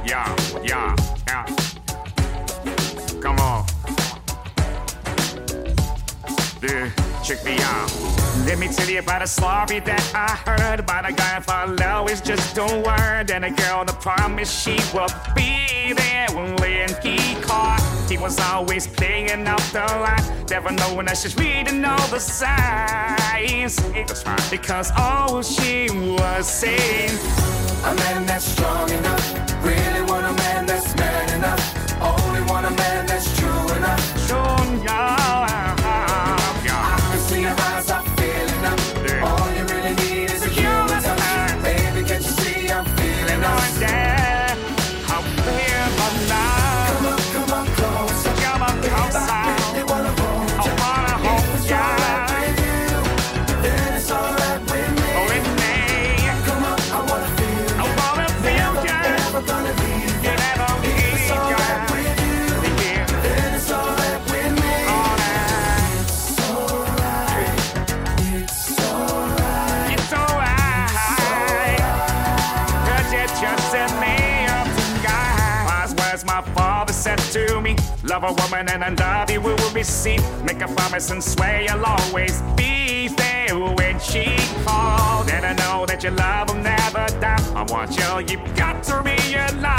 yeah, yeah, yeah. Come on. Yeah, check me out. Let me tell you about a story that I heard about a guy for love is just a word, and a girl that promised she would be there when he caught. He was always playing up the line, never knowing that she's reading all the signs. That's right, because all she was saying, a man that's strong enough, really want a man that's man enough, only want a man that's true enough. True enough. I can see your eyes are feeling up. Yeah. All you really need is a human touch. Baby, can't you see I'm feeling us? Yeah, I feel alive. Come on closer. Come on closer. I really wanna hold you. I wanna hold if it's ya. alright with you, then it's alright with me. With me. Come on, I wanna feel you. I wanna feel ya. Never gonna leave you. You never If leave it's ya. alright with you, Yeah. then it's alright with me. Alright. It's alright. It's alright. It's alright. 'Cause you just set me up tonight. Wise words my father said to me. Love a woman and I love you, we will receive. Make a promise and swear you'll always be there when she calls. And I know that your love will never die. I want you, you've got to realize